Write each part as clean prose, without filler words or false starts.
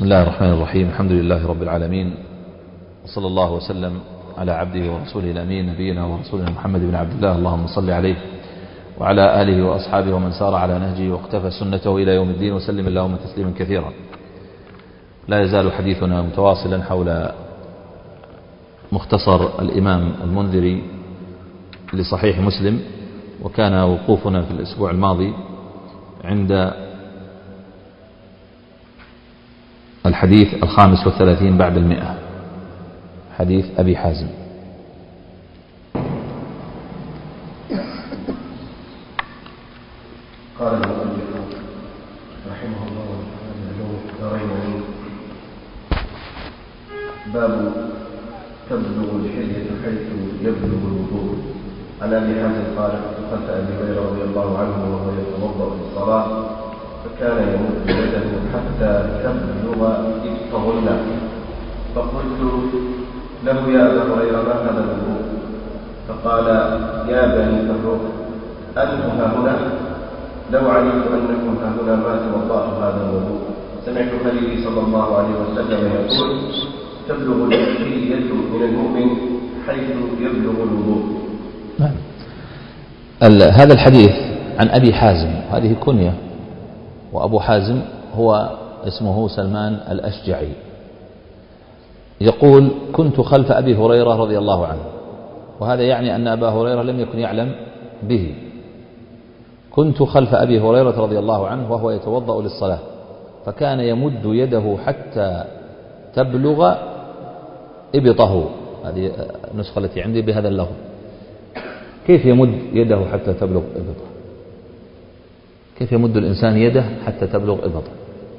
بسم الله الرحمن الرحيم. الحمد لله رب العالمين، وصلى الله وسلم على عبده ورسوله الأمين نبينا ورسولنا محمد بن عبد الله، اللهم صل عليه وعلى آله وأصحابه ومن سار على نهجه واقتفى سنته إلى يوم الدين، وسلم اللهم تسليما كثيرا. لا يزال حديثنا متواصلا حول مختصر الإمام المنذري لصحيح مسلم، وكان وقوفنا في الأسبوع الماضي عند الحديث 35 بعد 100، حديث أبي حازم. قال المؤلف رحمه الله تعالى: باب تبلغ الحلية حيث يبلغ الوضوء. عن أبي حازم قال: خلف أبي هريرة رضي الله عنه وهو يتوضأ في الصلاة، فكان يمد يده حتى تبلغ إبطه، فقلت له: يا أبا هريرة، ما هذا الوضوء؟ فقال: يا بني فروخ، أنتم هاهنا؟ لو علمت أنكم هاهنا ما توضأت هذا الوضوء. سمعت خليلي صلى الله عليه وسلم يقول: تبلغ الحلية من المؤمن حيث يبلغ الوضوء. هذا الحديث عن أبي حازم، هذه كنية، وأبو حازم هو اسمه سلمان الأشجعي. يقول: كنت خلف أبي هريرة رضي الله عنه، وهذا يعني أن أبا هريرة لم يكن يعلم به. كنت خلف أبي هريرة رضي الله عنه وهو يتوضأ للصلاة، فكان يمد يده حتى تبلغ إبطه. هذه النسخة التي عندي بهذا اللفظ. كيف يمد يده حتى تبلغ إبطه؟ كيف يمد الإنسان يده حتى تبلغ إبطه؟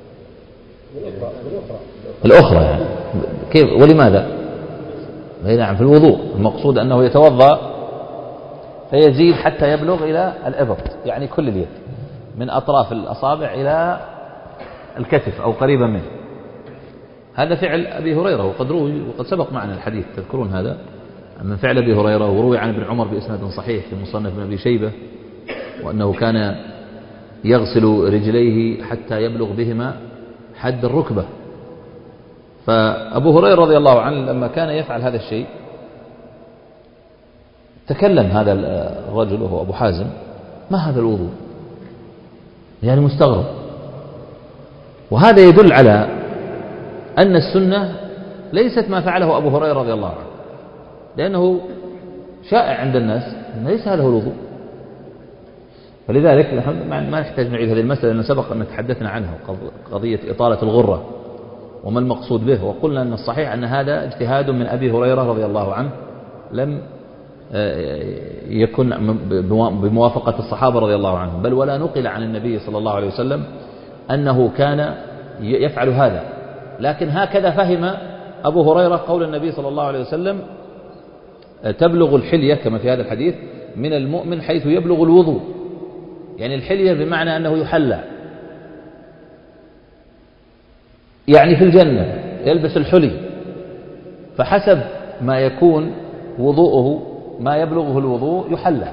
الأخرى يعني. كيف ولماذا؟ نعم، في الوضوء المقصود أنه يتوضأ فيزيد حتى يبلغ إلى الإبط، يعني كل اليد من أطراف الأصابع إلى الكتف أو قريبا منه. هذا فعل أبي هريرة، وقد روي وقد سبق معنا الحديث، تذكرون هذا من فعل أبي هريرة، وروي عن ابن عمر بإسناد صحيح في مصنف ابن أبي شيبة، وأنه كان يغسل رجليه حتى يبلغ بهما حد الركبة. فأبو هريرة رضي الله عنه لما كان يفعل هذا الشيء تكلم هذا الرجل وهو أبو حازم: ما هذا الوضوء؟ يعني مستغرب. وهذا يدل على أن السنة ليست ما فعله أبو هريرة رضي الله عنه، لأنه شائع عند الناس أن ليس هذا هو الوضوء. فلذلك ما نحتاج نعيد هذه المسألة، لأن سبق أن تحدثنا عنها، قضية إطالة الغرة وما المقصود به، وقلنا أن الصحيح أن هذا اجتهاد من أبي هريرة رضي الله عنه، لم يكن بموافقة الصحابة رضي الله عنهم، بل ولا نقل عن النبي صلى الله عليه وسلم أنه كان يفعل هذا. لكن هكذا فهم أبو هريرة قول النبي صلى الله عليه وسلم: تبلغ الحلية كما في هذا الحديث من المؤمن حيث يبلغ الوضوء. يعني الحلية بمعنى أنه يحلى، يعني في الجنة يلبس الحلي، فحسب ما يكون وضوءه ما يبلغه الوضوء يحلى.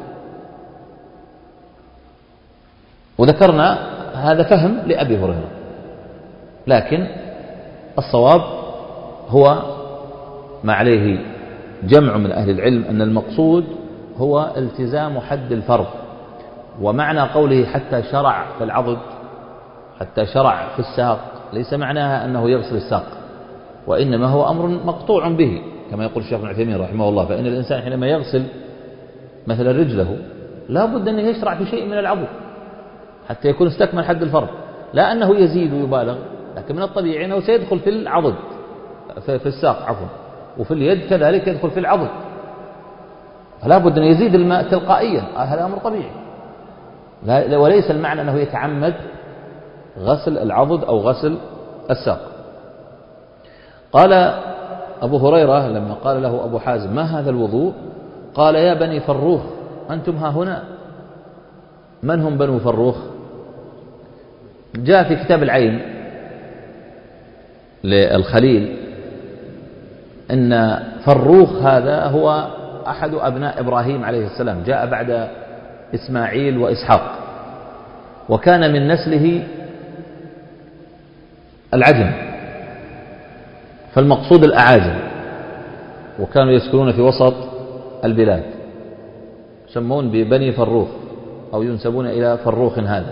وذكرنا هذا فهم لأبي هريرة، لكن الصواب هو ما عليه جمع من أهل العلم، أن المقصود هو التزام حد الفرض. ومعنى قوله حتى شرع في العضد، حتى شرع في الساق، ليس معناها أنه يغسل الساق، وإنما هو أمر مقطوع به، كما يقول الشيخ ابن عثيمين رحمه الله: فإن الإنسان حينما يغسل مثلا رجله لا بد أن يشرع في شيء من العضد حتى يكون استكمل حد الفرض، لا أنه يزيد ويبالغ، لكن من الطبيعي أنه سيدخل في العضد، في الساق عفوا، وفي اليد كذلك يدخل في العضد، فلا بد أن يزيد الماء تلقائيا، هذا أمر طبيعي، وليس المعنى أنه يتعمد غسل العضد أو غسل الساق. قال أبو هريرة لما قال له أبو حازم: ما هذا الوضوء؟ قال: يا بني فروخ، أنتم هاهنا. من هم بنو فروخ؟ جاء في كتاب العين للخليل أن فروخ هذا هو أحد أبناء إبراهيم عليه السلام، جاء بعد إسماعيل وإسحاق، وكان من نسله العجم، فالمقصود الأعاجم، وكانوا يسكنون في وسط البلاد، يسمون ببني فروخ أو ينسبون إلى فروخ هذا.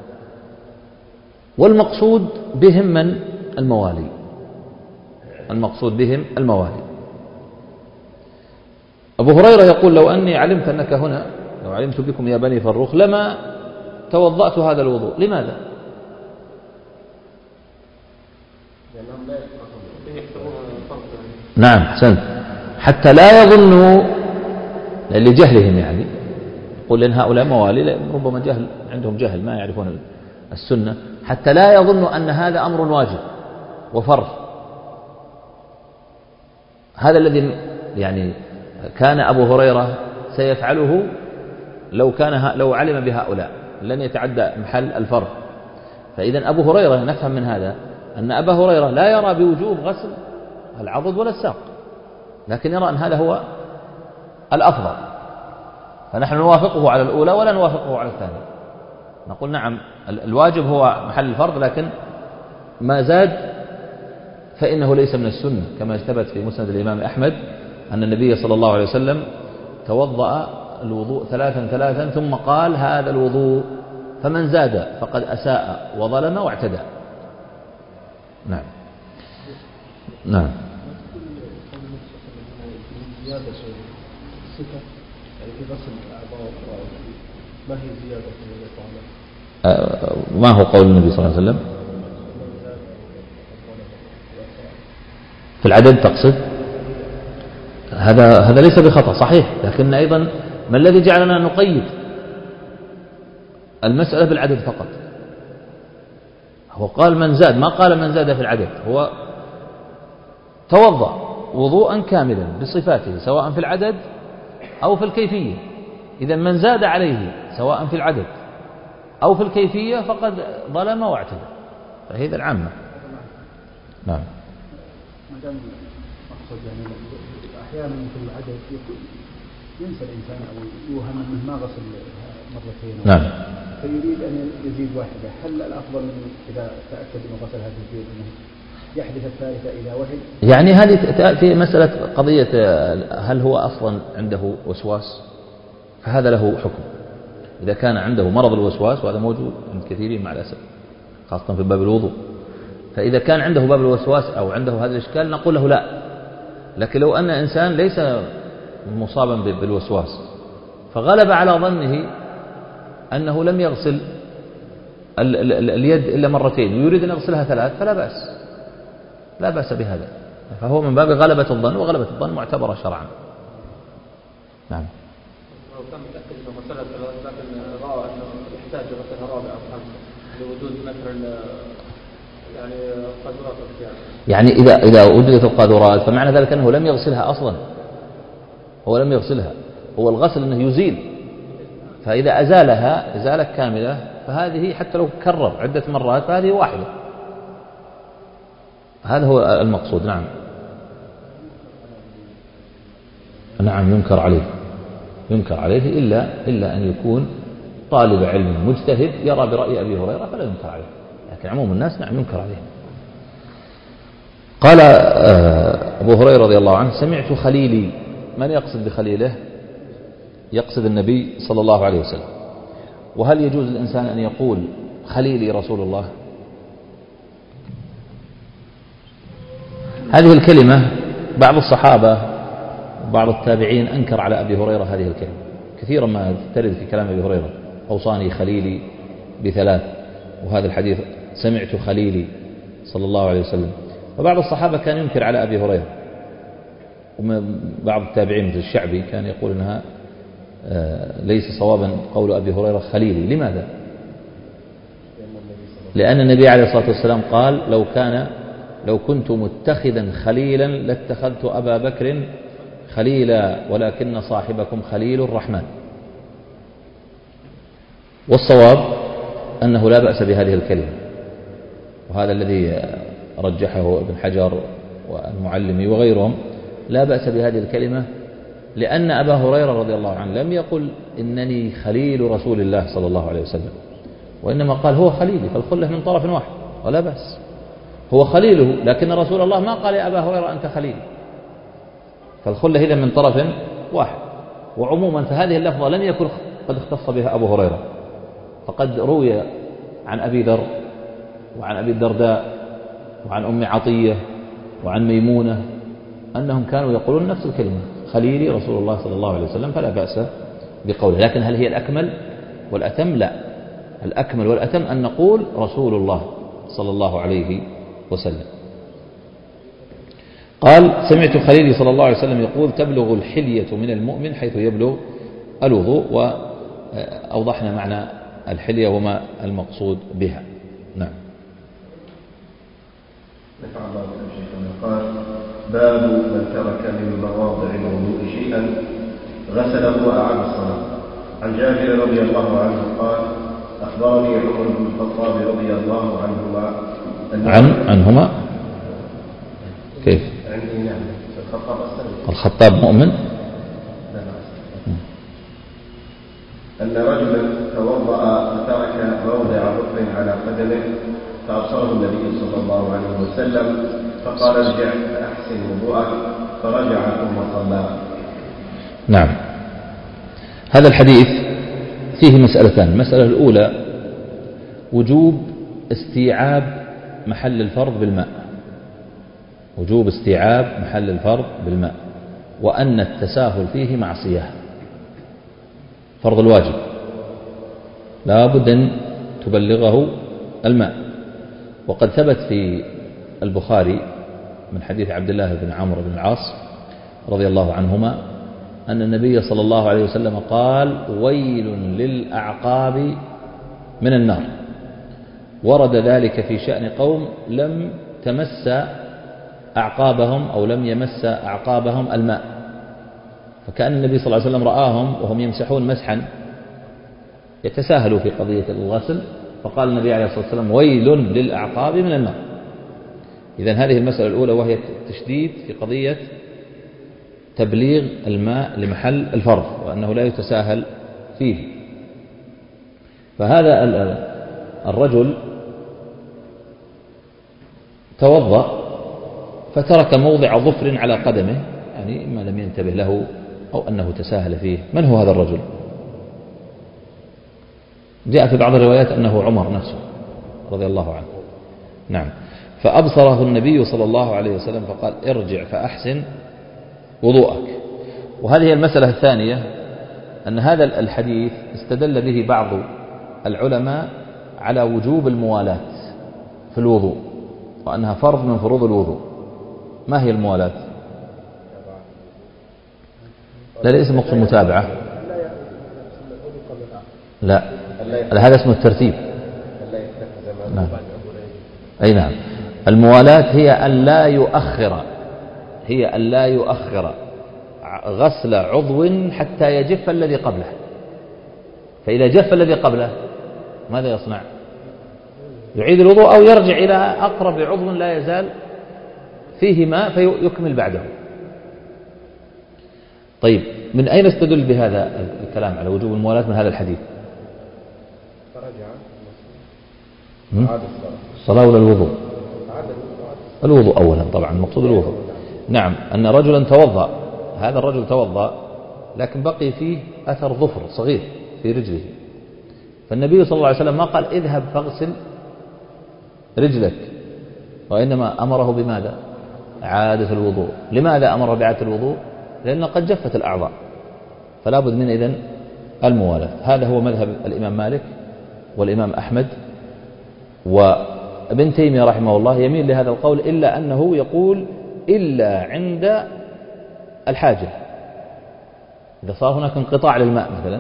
والمقصود بهم من؟ الموالي، المقصود بهم الموالي. أبو هريرة يقول: لو أني علمت أنك هنا، لو علمت بكم يا بني فروخ لما توضأت هذا الوضوء. لماذا؟ نعم أحسنت، حتى لا يظنوا، لجهلهم يعني، يقول لأن هؤلاء موالي ربما جهل، عندهم جهل ما يعرفون السنة، حتى لا يظنوا أن هذا أمر واجب وفرض. هذا الذي يعني كان أبو هريرة سيفعله لو علم بهؤلاء، لن يتعدى محل الفرض. فإذا أبو هريرة نفهم من هذا أن أبا هريرة لا يرى بوجوب غسل العضد ولا الساق، لكن يرى أن هذا هو الأفضل، فنحن نوافقه على الأولى ولا نوافقه على الثانية. نقول نعم الواجب هو محل الفرض، لكن ما زاد فإنه ليس من السنة، كما ثبت في مسند الإمام أحمد أن النبي صلى الله عليه وسلم توضأ الوضوء 3 ثم قال: هذا الوضوء فمن زاد فقد أساء وظلم واعتدى. نعم نعم. ما هو قول النبي صلى الله عليه وسلم في العدد تقصد؟ هذا ليس بخطأ صحيح، لكن أيضا ما الذي جعلنا نقيد المسألة بالعدد فقط؟ هو قال من زاد، ما قال من زاد في العدد. هو توضأ وضوءا كاملا بصفاته سواء في العدد أو في الكيفية. إذا من زاد عليه سواء في العدد أو في الكيفية فقد ظلم واعتدى، فهذا العامة. نعم. ما دام أقصد يعني أحيانا مثل العدد ينسى الإنسان أو يوهم أنه ما غسل مرتين، نعم، فيريد أن يزيد واحدة. هل الأفضل إذا تأكد أنه غسل هذه الزيد أنه يحدث الثالثة إذا وهم؟ يعني هذه تأتي مسألة قضية هل هو أصلا عنده وسواس، فهذا له حكم. إذا كان عنده مرض الوسواس، وهذا موجود عند كثيرين مع الأسف خاصة في باب الوضوء، فإذا كان عنده باب الوسواس أو عنده هذا الإشكال نقول له لا. لكن لو أن إنسان ليس مصابا بالوسواس فغلب على ظنه أنه لم يغسل اليد إلا مرتين ويريد أن يغسلها 3 فلا بأس، لا بأس بهذا، فهو من باب غلبة الظن، وغلبة الظن معتبرة شرعا. نعم. لو كان متأكد أنه غسلها 3 لكن رأى أنه يحتاج غسلها 4 أو 5 لوجود مثلا يعني قدرات يعني إذا وجدت القاذورات فمعنى ذلك أنه لم يغسلها أصلا، هو لم يغسلها، هو الغسل أنه يزيل، فإذا أزالها إزالة كاملة فهذه حتى لو كرر عدة مرات فهذه واحدة، هذا هو المقصود. نعم نعم، ينكر عليه إلا أن يكون طالب علم مجتهد يرى برأي أبي هريرة فلا ينكر عليه، لكن عموم الناس نعم ينكر عليه. قال أبو هريرة رضي الله عنه: سمعت خليلي. من يقصد بخليله؟ يقصد النبي صلى الله عليه وسلم. وهل يجوز للإنسان أن يقول خليلي رسول الله؟ هذه الكلمة بعض الصحابة وبعض التابعين أنكر على أبي هريرة هذه الكلمة، كثيرا ما ترد في كلام أبي هريرة: أوصاني خليلي ب3، وهذا الحديث سمعت خليلي صلى الله عليه وسلم. وبعض الصحابة كان ينكر على أبي هريرة، وبعض التابعين مثل الشعبي كان يقول أنها ليس صوابا قول أبي هريرة خليلي. لماذا؟ لأن النبي عليه الصلاة والسلام قال: لو كنت متخذا خليلا لاتخذت أبا بكر خليلا ولكن صاحبكم خليل الرحمن. والصواب أنه لا بأس بهذه الكلمة، وهذا الذي رجحه ابن حجر والمعلمي وغيرهم، لا بأس بهذه الكلمة، لأن أبا هريرة رضي الله عنه لم يقل إنني خليل رسول الله صلى الله عليه وسلم، وإنما قال هو خليلي، فالخلة من طرف واحد ولا بأس. هو خليله، لكن رسول الله ما قال يا أبا هريرة أنت خليلي، فالخلة إذا من طرف واحد. وعموما فهذه اللفظة لم يكن قد اختص بها أبو هريرة، فقد روي عن أبي ذر وعن أبي الدرداء وعن أم عطية وعن ميمونة أنهم كانوا يقولون نفس الكلمة خليلي رسول الله صلى الله عليه وسلم، فلا بأس بقوله. لكن هل هي الأكمل والأتم؟ لا، الأكمل والأتم أن نقول رسول الله صلى الله عليه وسلم. قال سمعت خليلي صلى الله عليه وسلم يقول تبلغ الحلية من المؤمن حيث يبلغ الوضوء، وأوضحنا معنى الحلية وما المقصود بها. نعم. نفع الله بكم شيخنا. قال باب من ترك من مواضع الوضوء شيئا غسله وأعاد الصلاة. عن جابر رضي الله عنه قال أخبرني عمر بن الخطاب رضي الله عنهما كيف؟ عندي نعم الخطاب مؤمن. أن رجلا توضأ فترك موضع ظفر على قدمه فأبصره النبي صلى الله عليه وسلم فقال ارجع فأحسن وضوءك، فرجع ثم صلى. نعم. هذا الحديث فيه مسألتان. المسألة الأولى وجوب استيعاب محل الفرض بالماء، وجوب استيعاب محل الفرض بالماء، وأن التساهل فيه معصية. فرض الواجب لا بد أن تبلغه الماء. وقد ثبت في البخاري من حديث عبد الله بن عمرو بن العاص رضي الله عنهما أن النبي صلى الله عليه وسلم قال ويل للأعقاب من النار. ورد ذلك في شأن قوم لم تمس أعقابهم أو لم يمس أعقابهم الماء، فكأن النبي صلى الله عليه وسلم رآهم وهم يمسحون مسحا يتساهلوا في قضية الغسل، فقال النبي عليه الصلاة والسلام ويل للأعقاب من النار. إذن هذه المسألة الأولى، وهي التشديد في قضية تبليغ الماء لمحل الفرض، وأنه لا يتساهل فيه. فهذا الرجل توضأ فترك موضع ظفر على قدمه، يعني إما لم ينتبه له أو أنه تساهل فيه. من هو هذا الرجل؟ جاء في بعض الروايات أنه عمر نفسه رضي الله عنه. نعم. فأبصره النبي صلى الله عليه وسلم فقال ارجع فأحسن وضوءك. وهذه المسألة الثانية، أن هذا الحديث استدل به بعض العلماء على وجوب الموالاة في الوضوء، وأنها فرض من فروض الوضوء. ما هي الموالاة؟ لا ليس مقصود متابعة، لا هذا اسمه الترتيب. نعم. أي نعم. الموالاة هي أن لا يؤخر غسل عضو حتى يجف الذي قبله. فإذا جف الذي قبله ماذا يصنع؟ يعيد الوضوء أو يرجع إلى أقرب عضو لا يزال فيه ماء فيكمل بعده. طيب من أين استدل بهذا الكلام على وجوب الموالاة من هذا الحديث؟ الصلاة ولا الوضوء؟ الوضوء أولا طبعا، المقصود الوضوء. نعم. أن رجلا توضأ، هذا الرجل توضأ لكن بقي فيه أثر ظفر صغير في رجله، فالنبي صلى الله عليه وسلم ما قال اذهب فاغسل رجلك، وإنما أمره بماذا؟ إعادة الوضوء. لماذا أمره بإعادة الوضوء؟ لأن قد جفت الأعضاء، فلا بد من إذن الموالاة. هذا هو مذهب الإمام مالك والإمام أحمد، وابن تيمية رحمه الله يميل لهذا القول، إلا أنه يقول إلا عند الحاجة، إذا صار هناك انقطاع للماء مثلا،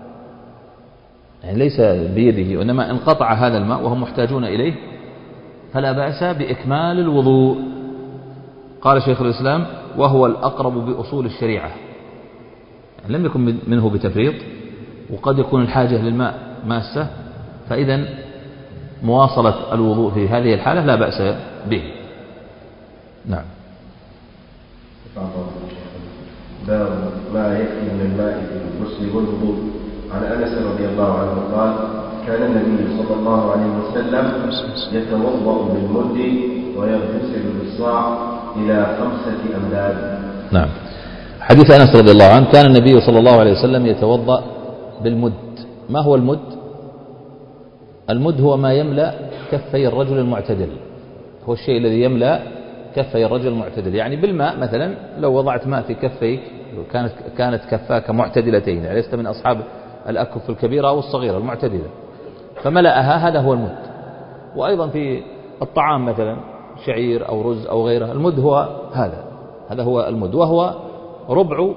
يعني ليس بيده وإنما انقطع هذا الماء وهم محتاجون إليه، فلا بأس بإكمال الوضوء. قال شيخ الإسلام وهو الأقرب بأصول الشريعة، يعني لم يكن منه بتفريط، وقد يكون الحاجة للماء ماسة، فإذا مواصلة الوضوء في هذه الحالة لا بأس به. نعم. باب ما يكفي من الماء في الغسل والوضوء. عن أنس رضي الله عنه قال كان النبي صلى الله عليه وسلم يتوضأ بالمد ويغتسل بالصاع إلى 5 أمداد. نعم. حديث أنس رضي الله عنه كان النبي صلى الله عليه وسلم يتوضأ بالمد. ما هو المد؟ المد هو ما يملأ كفي الرجل المعتدل، هو الشيء الذي يملأ كفي الرجل المعتدل. يعني بالماء مثلا لو وضعت ماء في كفيك كانت كفاك معتدلتين، يعني لست من أصحاب الأكف الكبيرة أو الصغيرة، المعتدلة، فملأها، هذا هو المد. وأيضا في الطعام مثلا شعير أو رز أو غيره، المد هو هذا هو المد، وهو ربع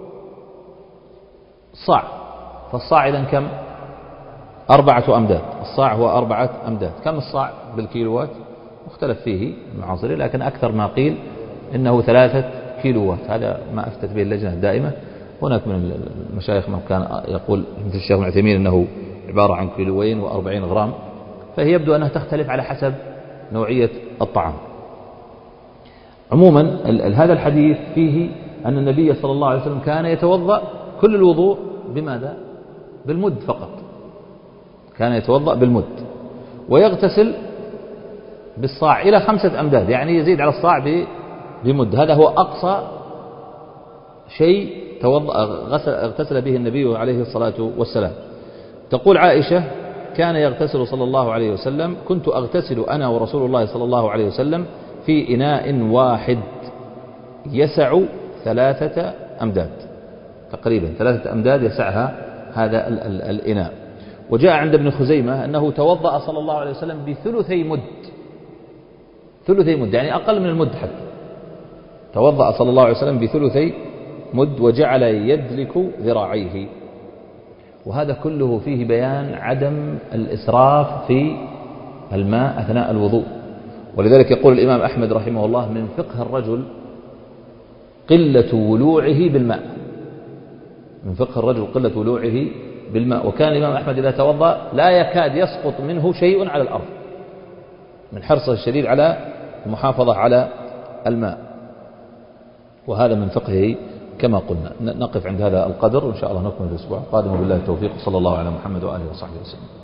صاع. فالصاع إذن كم؟ 4 أمداد. الصاع هو 4 أمداد. كم الصاع بالكيلوات؟ مختلف فيه المعاصرين، لكن أكثر ما قيل إنه 3 كيلوات. هذا ما أفتت به اللجنة الدائمة. هناك من المشايخ من كان يقول مثل الشيخ ابن عثيمين أنه عبارة عن 2 و40 غرام، فهي يبدو أنها تختلف على حسب نوعية الطعام. عموما هذا الحديث فيه أن النبي صلى الله عليه وسلم كان يتوضأ كل الوضوء بماذا؟ بالمد فقط. كان يتوضأ بالمد ويغتسل بالصاع إلى 5 أمداد، يعني يزيد على الصاع بمد. هذا هو أقصى شيء اغتسل به النبي عليه الصلاة والسلام. تقول عائشة كان يغتسل صلى الله عليه وسلم، كنت أغتسل أنا ورسول الله صلى الله عليه وسلم في إناء واحد يسع 3 أمداد، تقريبا 3 أمداد يسعها هذا الإناء. وجاء عند ابن خزيمة أنه توضأ صلى الله عليه وسلم بثلثي مد، ثلثي مد يعني أقل من المد حتى. توضأ صلى الله عليه وسلم بثلثي مد وجعل يدلك ذراعيه. وهذا كله فيه بيان عدم الإسراف في الماء أثناء الوضوء. ولذلك يقول الإمام أحمد رحمه الله من فقه الرجل قلة ولوعه بالماء، من فقه الرجل قلة ولوعه بالماء. وكان الإمام أحمد إذا توضأ لا يكاد يسقط منه شيء على الأرض من حرصه الشديد على المحافظة على الماء، وهذا من فقهه كما قلنا. نقف عند هذا القدر، وإن شاء الله نكمل الأسبوع القادم، وبالله التوفيق، صلى الله على محمد وآله وصحبه وسلم.